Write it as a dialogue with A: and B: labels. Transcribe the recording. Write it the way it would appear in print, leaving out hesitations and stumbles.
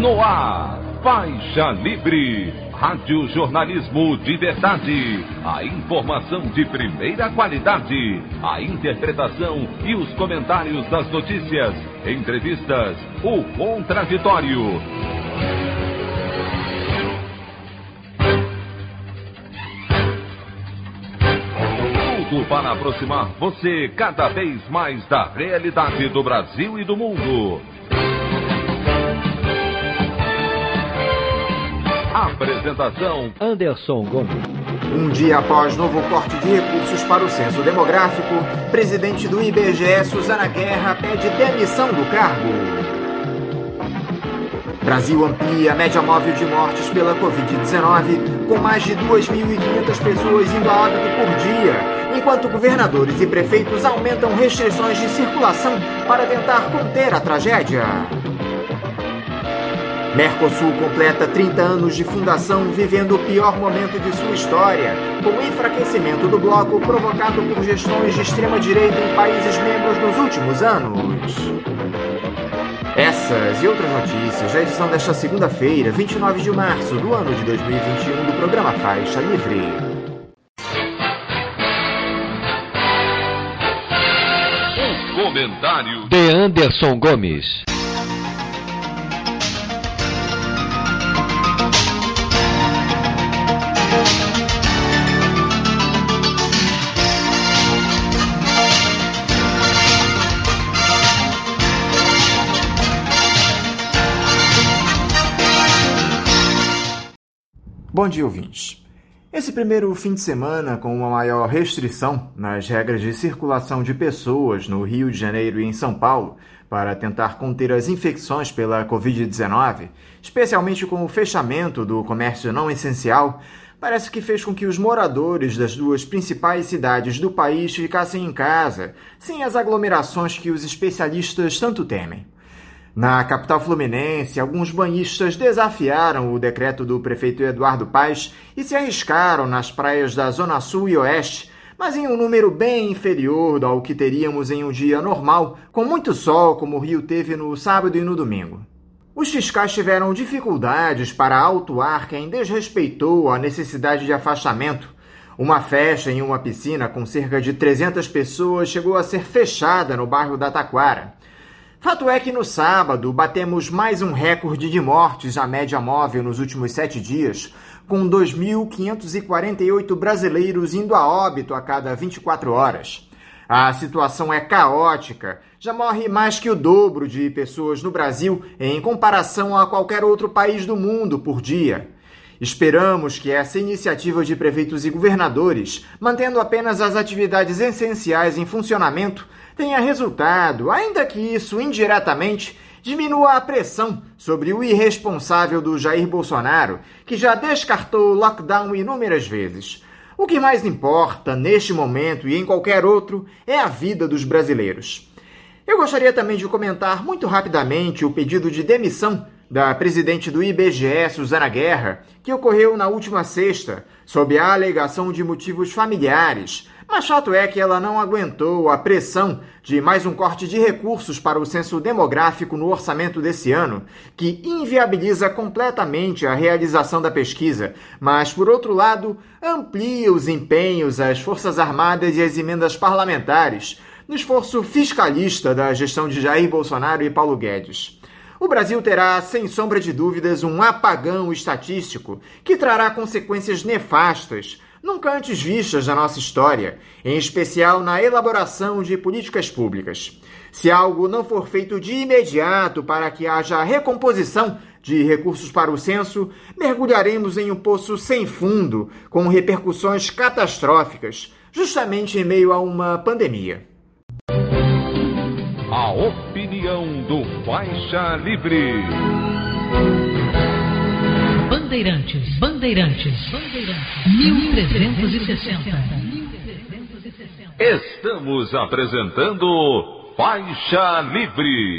A: No ar, Faixa Livre, rádio jornalismo de verdade, a informação de primeira qualidade, a interpretação e os comentários das notícias, entrevistas, o contraditório. Tudo para aproximar você cada vez mais da realidade do Brasil e do mundo. Apresentação:
B: Anderson Gomes.
C: Um dia após novo corte de recursos para o censo demográfico, presidente do IBGE, Suzana Guerra, pede demissão do cargo. Brasil amplia a média móvel de mortes pela Covid-19, com mais de 2.500 pessoas indo a óbito por dia, enquanto governadores e prefeitos aumentam restrições de circulação para tentar conter a tragédia. Mercosul completa 30 anos de fundação, vivendo o pior momento de sua história, com o enfraquecimento do bloco provocado por gestões de extrema-direita em países membros nos últimos anos. Essas e outras notícias da edição desta segunda-feira, 29 de março do ano de 2021, do programa Faixa Livre.
A: O comentário
B: de Anderson Gomes.
C: Bom dia, ouvintes. Esse primeiro fim de semana, com uma maior restrição nas regras de circulação de pessoas no Rio de Janeiro e em São Paulo, para tentar conter as infecções pela Covid-19, especialmente com o fechamento do comércio não essencial, parece que fez com que os moradores das duas principais cidades do país ficassem em casa, sem as aglomerações que os especialistas tanto temem. Na capital fluminense, alguns banhistas desafiaram o decreto do prefeito Eduardo Paes e se arriscaram nas praias da Zona Sul e Oeste, mas em um número bem inferior ao que teríamos em um dia normal, com muito sol, como o Rio teve no sábado e no domingo. Os fiscais tiveram dificuldades para autuar quem desrespeitou a necessidade de afastamento. Uma festa em uma piscina com cerca de 300 pessoas chegou a ser fechada no bairro da Taquara. Fato é que no sábado batemos mais um recorde de mortes à média móvel nos últimos 7 dias, com 2.548 brasileiros indo a óbito a cada 24 horas. A situação é caótica, já morre mais que o dobro de pessoas no Brasil em comparação a qualquer outro país do mundo por dia. Esperamos que essa iniciativa de prefeitos e governadores, mantendo apenas as atividades essenciais em funcionamento, tenha resultado, ainda que isso indiretamente diminua a pressão sobre o irresponsável do Jair Bolsonaro, que já descartou o lockdown inúmeras vezes. O que mais importa, neste momento e em qualquer outro, é a vida dos brasileiros. Eu gostaria também de comentar muito rapidamente o pedido de demissão da presidente do IBGE, Suzana Guerra, que ocorreu na última sexta, sob a alegação de motivos familiares, mas fato é que ela não aguentou a pressão de mais um corte de recursos para o censo demográfico no orçamento desse ano, que inviabiliza completamente a realização da pesquisa, mas, por outro lado, amplia os empenhos às Forças Armadas e às emendas parlamentares, no esforço fiscalista da gestão de Jair Bolsonaro e Paulo Guedes. O Brasil terá, sem sombra de dúvidas, um apagão estatístico que trará consequências nefastas, nunca antes vistas na nossa história, em especial na elaboração de políticas públicas. Se algo não for feito de imediato para que haja recomposição de recursos para o censo, mergulharemos em um poço sem fundo, com repercussões catastróficas, justamente em meio a uma pandemia.
A: A opinião do Faixa Livre.
D: Bandeirantes, 1360.
A: Estamos apresentando Faixa Livre.